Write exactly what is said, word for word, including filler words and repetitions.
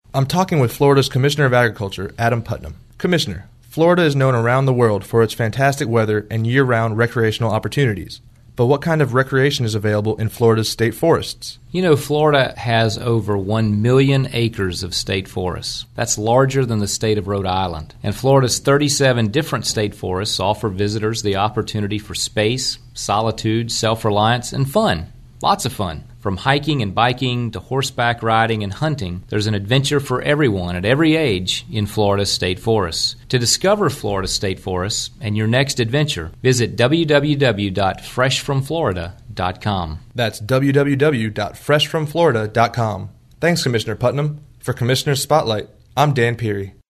I'm talking with Florida's Commissioner of Agriculture, Adam Putnam. Commissioner, Florida is known around the world for its fantastic weather and year-round recreational opportunities. But what kind of recreation is available in Florida's state forests? You know, Florida has over one million acres of state forests. That's larger than the state of Rhode Island. And Florida's thirty-seven different state forests offer visitors the opportunity for space, solitude, self-reliance, and fun. Lots of fun. From hiking and biking to horseback riding and hunting, there's an adventure for everyone at every age in Florida's state forests. To discover Florida state forests and your next adventure, visit w w w dot fresh from florida dot com. That's w w w dot fresh from florida dot com. Thanks, Commissioner Putnam. For Commissioner's Spotlight, I'm Dan Peary.